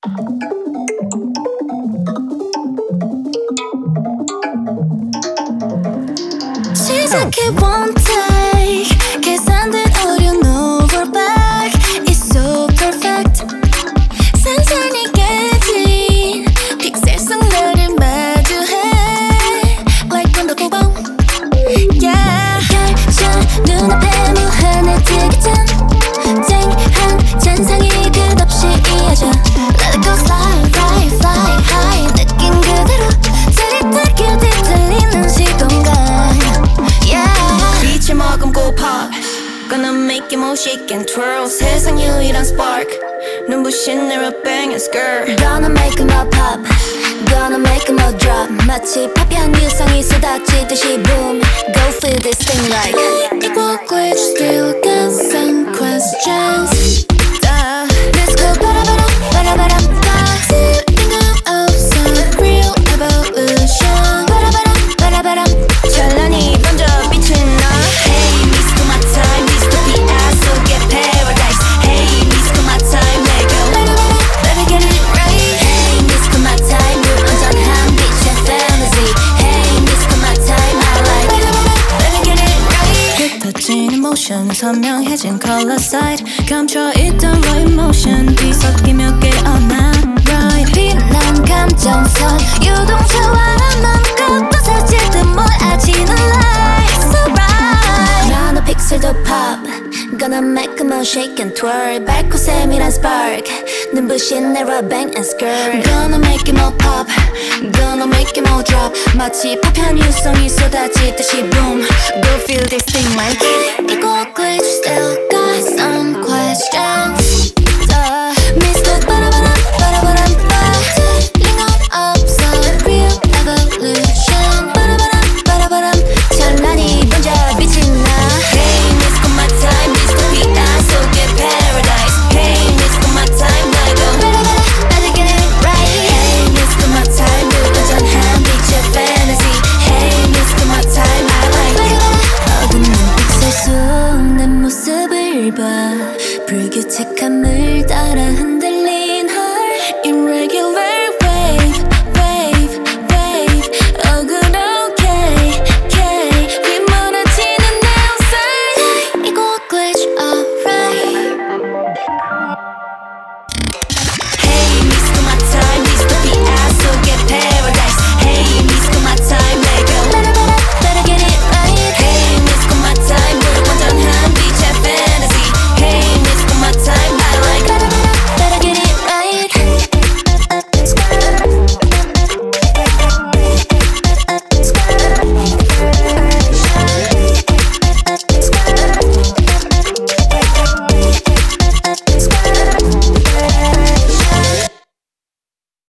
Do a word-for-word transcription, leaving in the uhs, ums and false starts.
시작해 one take 계산된 어려운 over back It's so perfect 산산이 깨진 픽셀 속 너를 마주해 Like wonderful bomb Yeah 결정 눈앞에 무한해지기 전 쨍한 잔상이 끝없이 이어져 Let it go slide, fly, fly high 느낀 그대로 짜릿하게 뒤틀리는 시공간 빛을 머금고 pop Gonna make you move, shake and twirl 세상 유일한 spark 눈부신 내로 bang and skirt Gonna make em all pop Gonna make em all drop 마치 파편 유성이 쏟아지듯이 boom Go feel this thing like Equal glitch still got some questions uh, Let's go 바라바람 바라바람 Feeling of some real evolution 바라바람 바라바람 찬란히 번져 빛은 나 Hey miss to my time dystopia 속의 paradise Hey miss to my time let go Better get it right Hey miss to my time 불완전한 빛의 fantasy Hey miss to my time I like Better get it right 흩어진 emotion 선명해진 color side 감춰있던 raw emotion 뒤섞이며 get on that right 빛난 감정선 유동차와 맘껏 부서질 듯 몰아치는 light So bright 나노 픽셀도 pop Gonna make em all shake and twirl 밝고 세밀한 spark 눈부신 내로 bang and skirt Gonna make em all pop Gonna make em all drop 마치 파편 유성이 쏟아지듯이 boom Go feel this thing like Equal glitch still got some questions